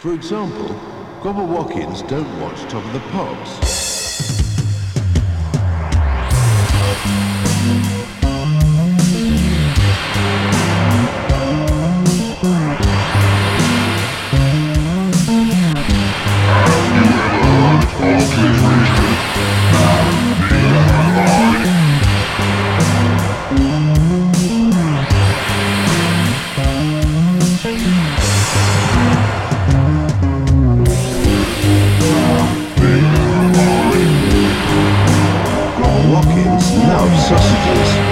For example, Grover Watkins don't watch Top of the Pops. Watkins loves sausages.